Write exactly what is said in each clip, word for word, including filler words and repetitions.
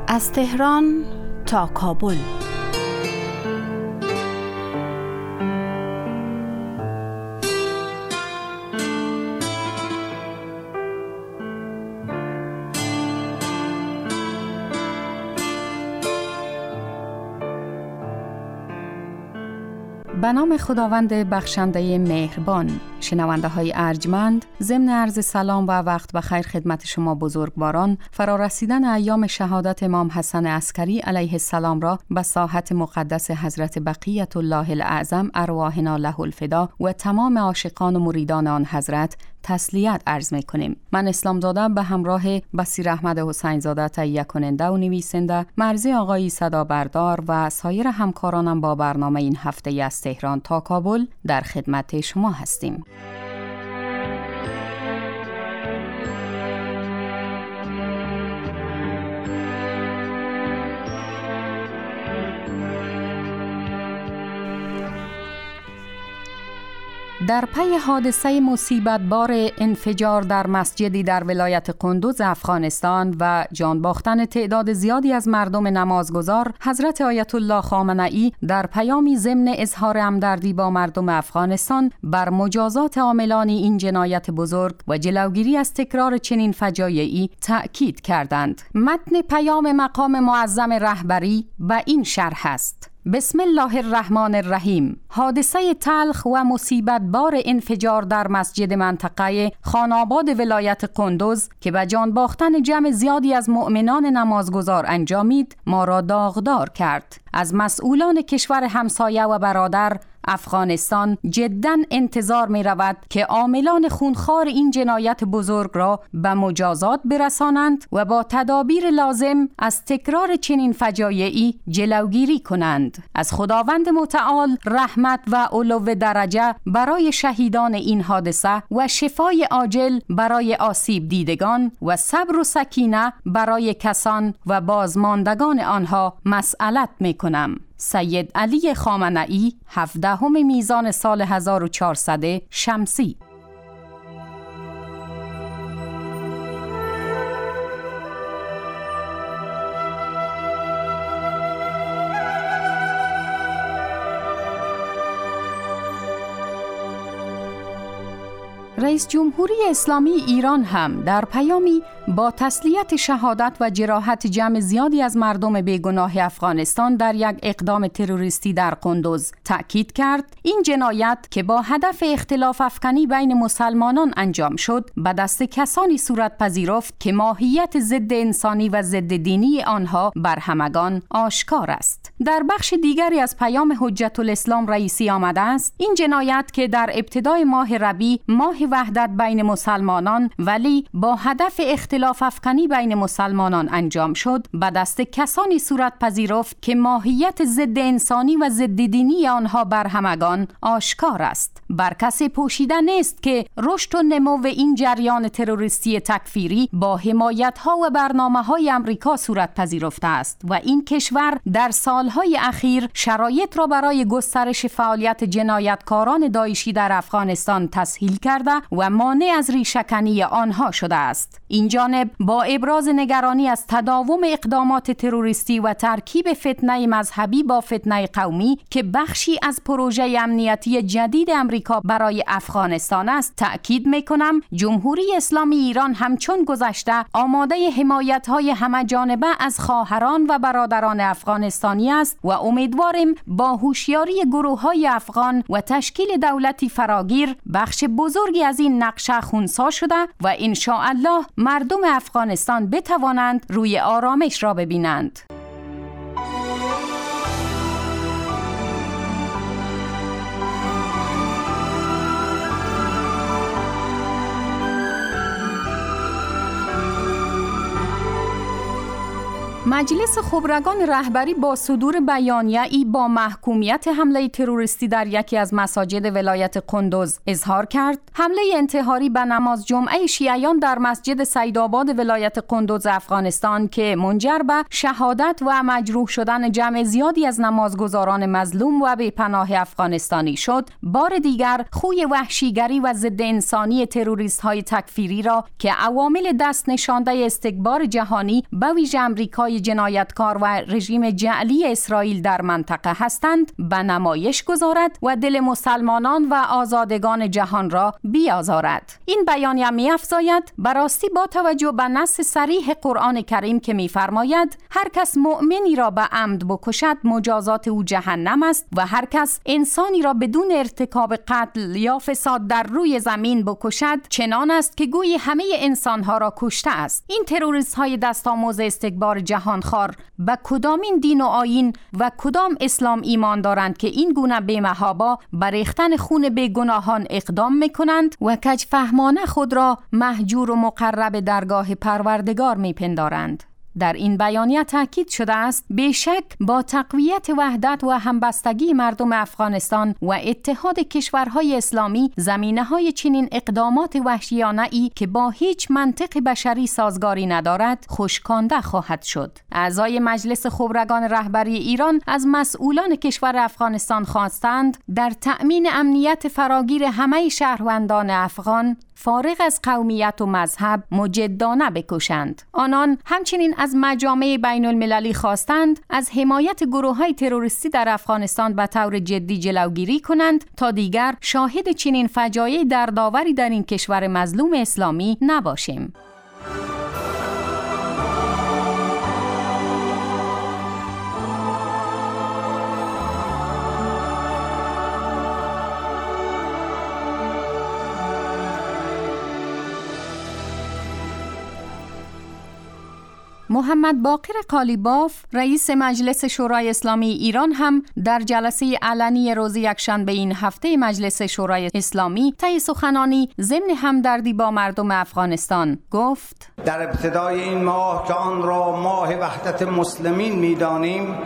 از تهران تا کابل. به نام خداوند بخشنده مهربان. شنونده های ارجمند، ضمن عرض سلام و وقت بخیر خدمت شما بزرگواران، فرارسیدن ایام شهادت امام حسن عسکری علیه السلام را به ساحت مقدس حضرت بقیت الله الاعظم ارواحنا له الفدا و تمام عاشقان و مریدان آن حضرت تسلیت عرض می کنیم. من اسلام زاده به همراه بصیر احمد حسین زاده تهیه کننده و نویسنده، مرزی آقای صدا بردار و سایر همکارانم با برنامه این هفته از تهران تا کابل در خدمت شما هستیم. در پی حادثه مصیبت بار انفجار در مسجدی در ولایت قندوز افغانستان و جان باختن تعداد زیادی از مردم نمازگزار، حضرت آیت الله خامنه‌ای در پیامی ضمن اظهار همدردی با مردم افغانستان بر مجازات عاملان این جنایت بزرگ و جلوگیری از تکرار چنین فجایعی تأکید کردند. متن پیام مقام معظم رهبری به این شرح است: بسم الله الرحمن الرحیم. حادثه تلخ و مصیبت بار انفجار در مسجد منطقه خاناباد ولایت قندوز که به جان باختن جمع زیادی از مؤمنان نمازگزار انجامید، ما را داغدار کرد. از مسئولان کشور همسایه و برادر افغانستان جداً انتظار می رود که عاملان خونخوار این جنایت بزرگ را به مجازات برسانند و با تدابیر لازم از تکرار چنین فجایعی جلوگیری کنند. از خداوند متعال رحمت و علو درجه برای شهیدان این حادثه و شفای عاجل برای آسیب دیدگان و صبر و سکینه برای کسان و بازماندگان آنها مسئلت می کنم. سید علی خامنه‌ای، هفدهم میزان سال هزار و چهارصد شمسی. رئیس جمهوری اسلامی ایران هم در پیامی با تسلیت شهادت و جراحت جمع زیادی از مردم بیگناه افغانستان در یک اقدام تروریستی در قندوز تأکید کرد این جنایت که با هدف اختلاف افکنی بین مسلمانان انجام شد، به دست کسانی صورت پذیرفت که ماهیت ضد انسانی و ضد دینی آنها بر همگان آشکار است. در بخش دیگری از پیام حجت الاسلام رئیسی آمده است: این جنایت که در ابتدای ماه ربیع، ماه وحدت بین مسلمانان ولی با هدف اختلاف افکنی بین مسلمانان انجام شد، به دست کسانی صورت پذیرفت که ماهیت ضد انسانی و ضد دینی آنها بر همگان آشکار است. بر کسی پوشیده نیست که رشد و نمو این جریان تروریستی تکفیری با حمایت‌ها و برنامه‌های آمریکا صورت پذیرفته است و این کشور در سالهای اخیر شرایط را برای گسترش فعالیت جنایتکاران داعشی در افغانستان تسهیل کرده و مانع از ریشه‌کنی آنها شده است. این جانب با ابراز نگرانی از تداوم اقدامات تروریستی و ترکیب فتنه مذهبی با فتنه قومی که بخشی از پروژه امنیتی جدید امریکا برای افغانستان است، تأکید می‌کنم جمهوری اسلامی ایران همچون گذشته آماده حمایت‌های همه‌جانبه از خواهران و برادران افغانستانی است و امیدواریم با هوشیاری گروه‌های افغان و تشکیل دولتی فراگیر بخش بزرگی از این نقشه خونسا شده و ان شاء الله مردم افغانستان بتوانند روی آرامش را ببینند. مجلس خبرگان رهبری با صدور بیانیه‌ای با محکومیت حمله تروریستی در یکی از مساجد ولایت قندوز اظهار کرد حمله انتحاری به نماز جمعه شیعیان در مسجد سیدآباد ولایت قندوز افغانستان که منجر به شهادت و مجروح شدن جمع زیادی از نمازگزاران مظلوم و بی‌پناه افغانستانی شد، بار دیگر خوی وحشیگری و ضد انسانی تروریست‌های تکفیری را که عوامل دست نشانده استکبار جهانی به ویژه آمریکا های جنایتکار و رژیم جعلی اسرائیل در منطقه هستند به نمایش گذارد و دل مسلمانان و آزادگان جهان را بیازارد. این بیانیه می‌افزاید براستی با توجه به نص صریح قرآن کریم که می‌فرماید هر کس مؤمنی را به عمد بکشد مجازات او جهنم است و هر کس انسانی را بدون ارتکاب قتل یا فساد در روی زمین بکشد چنان است که گویی همه انسانها را کشته است. این تروریست های دست آموز استکبار جهانخوار به کدامین دین و آیین و کدام اسلام ایمان دارند که این گونه بی‌محابا بر ریختن خون بیگناهان اقدام میکنند و کجفهمانه خود را مهجور و مقرب درگاه پروردگار میپندارند. در این بیانیه تاکید شده است بیشک با تقویت وحدت و همبستگی مردم افغانستان و اتحاد کشورهای اسلامی زمینه‌های چنین اقدامات وحشیانه ای که با هیچ منطق بشری سازگاری ندارد خشکانده خواهد شد. اعضای مجلس خبرگان رهبری ایران از مسئولان کشور افغانستان خواستند در تأمین امنیت فراگیر همه شهروندان افغان فارغ از قومیت و مذهب مجدانه بکوشند. آنان همچنین از مجامع بین المللی خواستند از حمایت گروه‌های تروریستی در افغانستان به طور جدی جلوگیری کنند تا دیگر شاهد چنین فجایع دردآوری در این کشور مظلوم اسلامی نباشیم. محمد باقر قالیباف رئیس مجلس شورای اسلامی ایران هم در جلسه علنی روز یکشنبه این هفته مجلس شورای اسلامی طی سخنانی ضمن همدردی با مردم افغانستان گفت: در ابتدای این ماه که آن را ماه وحدت مسلمین می‌دانیم،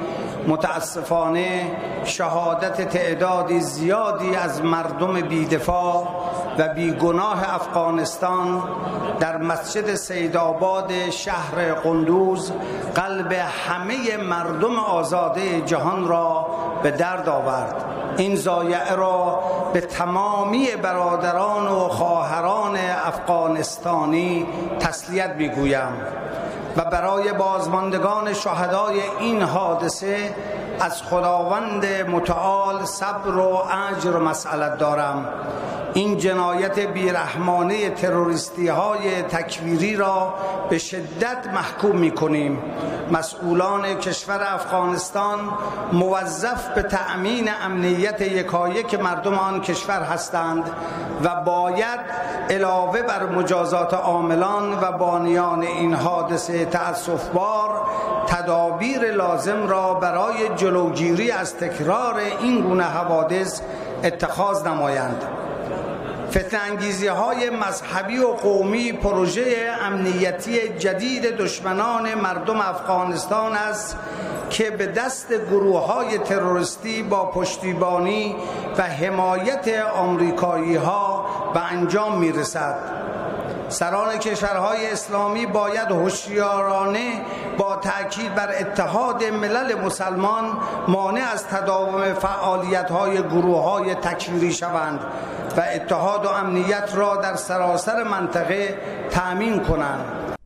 متاسفانه شهادت تعدادی زیادی از مردم بی‌دفاع و بیگناه افغانستان در مسجد سیدآباد شهر قندوز قلب همه مردم آزاده جهان را به درد آورد. این ضایعه را به تمامی برادران و خواهران افغانستانی تسلیت میگویم و برای بازماندگان شهدای این حادثه از خداوند متعال صبر و اجر مسئلت دارم. این جنایت بیرحمانه تروریستی های تکفیری را به شدت محکوم می کنیم. مسئولان کشور افغانستان موظف به تأمین امنیت یکایک مردم آن کشور هستند و باید علاوه بر مجازات عاملان و بانیان این حادثه تأسفبار تدابیر لازم را برای جلوگیری از تکرار این گونه حوادث اتخاذ نمایند. فتنه انگیزی های مذهبی و قومی پروژه امنیتی جدید دشمنان مردم افغانستان است که به دست گروه های تروریستی با پشتیبانی و حمایت آمریکایی ها به انجام می رسد. سران کشورهای اسلامی باید هوشیارانه با تأکید بر اتحاد ملل مسلمان مانع از تداوم فعالیت‌های گروه‌های تکفیری شوند و اتحاد و امنیت را در سراسر منطقه تأمین کنند.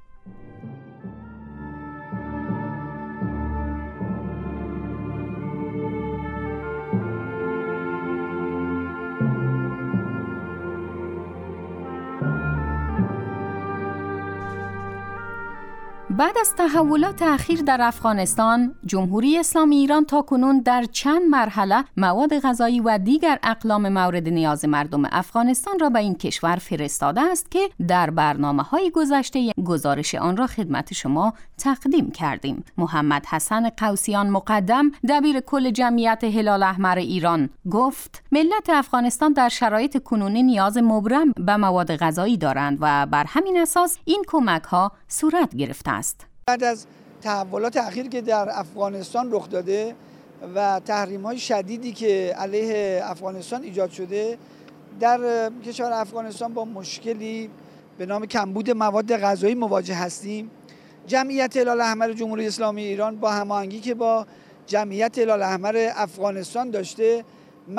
بعد از تحولات اخیر در افغانستان، جمهوری اسلامی ایران تاکنون در چند مرحله مواد غذایی و دیگر اقلام مورد نیاز مردم افغانستان را به این کشور فرستاده است که در برنامه‌های گذشته گزارش آن را خدمت شما تقدیم کردیم. محمد حسن قوسیان مقدم، دبیر کل جمعیت هلال احمر ایران، گفت ملت افغانستان در شرایط کنونی نیاز مبرم به مواد غذایی دارند و بر همین اساس این کمک‌ها صورت گرفته است. بعد از تحولات اخیر که در افغانستان رخ داده و تحریم‌های شدیدی که علیه افغانستان ایجاد شده، در کشور افغانستان با مشکلی به نام کمبود مواد غذایی مواجه هستیم. جمعیت هلال احمر جمهوری اسلامی ایران با هماهنگی که با جمعیت هلال احمر افغانستان داشته،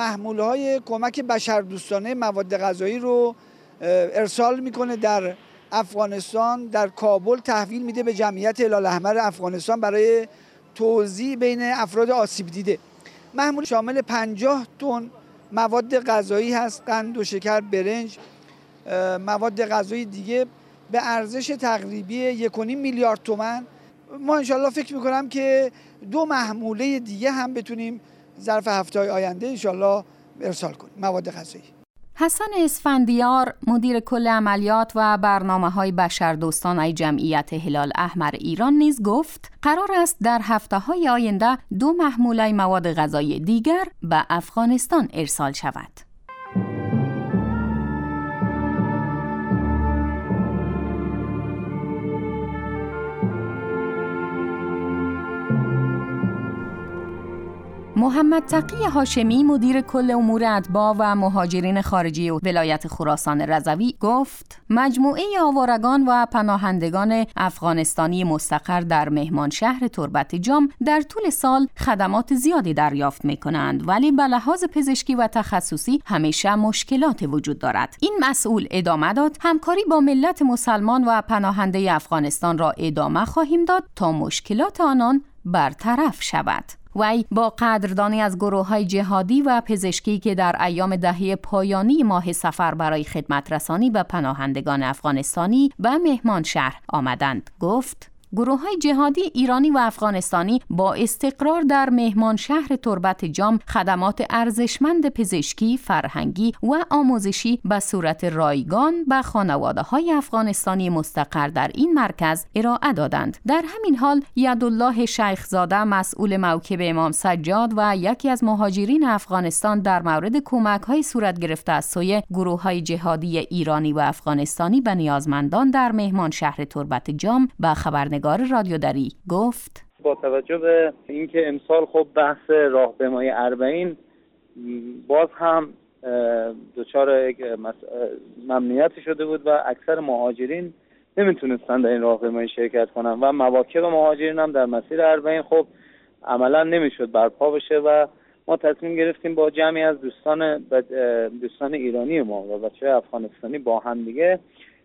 محمولهای کمک بشردوستانه مواد غذایی رو ارسال میکنه در افغانستان در کابل تحویل میده به جمعیت هلال احمر افغانستان برای توزیع بین افراد آسیب دیده. محمول شامل پنجاه تن مواد غذایی هست، قند و شکر، برنج، مواد غذایی دیگه به ارزش تقریبی یک و نیم میلیارد تومان. ما انشالله فکر میکنم که دو محموله دیگه هم بتونیم ظرف هفته‌های آینده انشالله ارسال کنیم مواد غذایی. حسن اسفندیار مدیر کل عملیات و برنامه‌های بشردوستانه جمعیت هلال احمر ایران نیز گفت قرار است در هفته‌های آینده دو محموله مواد غذایی دیگر به افغانستان ارسال شود. محمد تقی هاشمی مدیر کل امور اتباع و مهاجرین خارجی ولایت خراسان رضوی گفت مجموعه آوارگان و پناهندگان افغانستانی مستقر در مهمان شهر تربت جام در طول سال خدمات زیادی دریافت می کنند، ولی به لحاظ پزشکی و تخصصی همیشه مشکلات وجود دارد. این مسئول ادامه داد همکاری با ملت مسلمان و پناهنده افغانستان را ادامه خواهیم داد تا مشکلات آنان برطرف شود. وی با قدردانی از گروه‌های جهادی و پزشکی که در ایام دهه پایانی ماه صفر برای خدمت رسانی به پناهندگان افغانستانی به مهمان شهر آمدند گفت گروه‌های جهادی ایرانی و افغانستانی با استقرار در مهمان شهر تربت جام خدمات ارزشمند پزشکی، فرهنگی و آموزشی به صورت رایگان به خانواده‌های افغانستانی مستقر در این مرکز ارائه دادند. در همین حال یدالله شیخزاده مسئول موکب امام سجاد و یکی از مهاجرین افغانستان در مورد کمک‌های صورت گرفته از سوی گروه‌های جهادی ایرانی و افغانستانی به نیازمندان در مهمان شهر تربت جام به خبرنگار رادیو دری گفت با توجه به اینکه امسال خب بحث راهپیمایی اربعین باز هم دچار ممنوعیت شده بود و اکثر مهاجرین نمیتونستن در این راهپیمایی شرکت کنن و مواکب مهاجرین هم در مسیر اربعین خب عملا نمیشد برپا بشه و ما تصمیم گرفتیم با جمعی از دوستان دوستان ایرانی ما و بچه‌های افغانستانی با هم دیگه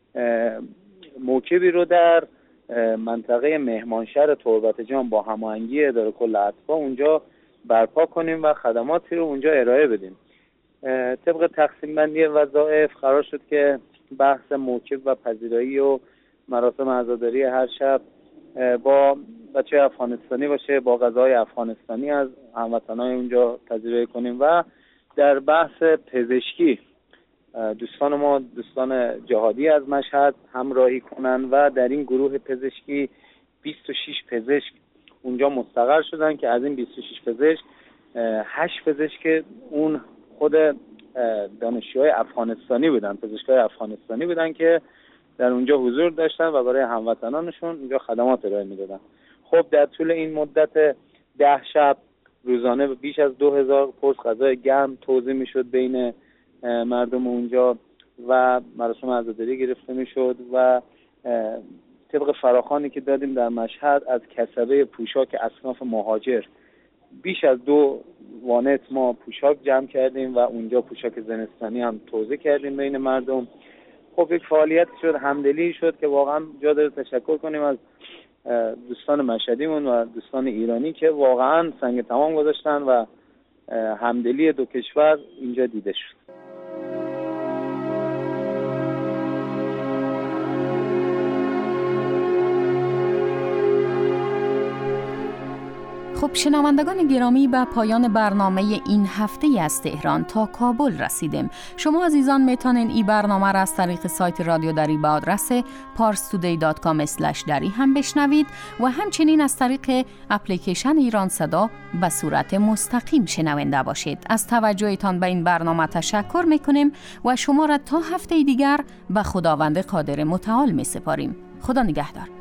موکبی رو در منطقه مهمانشهر تربت جام با هماهنگی اداره کل اتباع اونجا برپا کنیم و خدماتی رو اونجا ارائه بدیم. طبق تقسیم بندی وظایف قرار شد که بحث موکب و پذیرایی و مراسم عزاداری هر شب با بچه افغانستانی باشه، با غذای افغانستانی از هموطنان اونجا پذیرایی کنیم و در بحث پزشکی دوستان ما دوستان جهادی از مشهد همراهی کنن و در این گروه پزشکی بیست و شش پزشک اونجا مستقر شدن که از این بیست و شش پزشک هشت پزشک اون خود دانشجوهای افغانستانی بودن، پزشکای افغانستانی بودن که در اونجا حضور داشتن و برای هموطنانشون اونجا خدمات ارائه میدادن. خب در طول این مدت ده شب روزانه بیش از دو هزار پرس غذای گرم توزیع میشد بین مردم اونجا و مراسم عزاداری گرفته میشد و طبق فراخوانی که دادیم در مشهد از کسبه پوشاک اصناف مهاجر بیش از دو وانت ما پوشاک جمع کردیم و اونجا پوشاک زمستانی هم توزیع کردیم بین مردم. خب یک فعالیت شد، همدلی شد که واقعا جا داره تشکر کنیم از دوستان مشهدیمون و دوستان ایرانی که واقعا سنگ تمام گذاشتن و همدلی دو کشور اینجا دیده شد. خب شنوندگان گرامی، به پایان برنامه این هفته از تهران تا کابل رسیدیم. شما عزیزان میتونین این برنامه را از طریق سایت رادیو دری به آدرس پارس تودی دات کام اسلش دری هم بشنوید و همچنین از طریق اپلیکیشن ایران صدا به صورت مستقیم شنونده باشید. از توجهتان به این برنامه تشکر میکنیم و شما را تا هفته دیگر به خداوند قادر متعال میسپاریم. خدا نگهدار.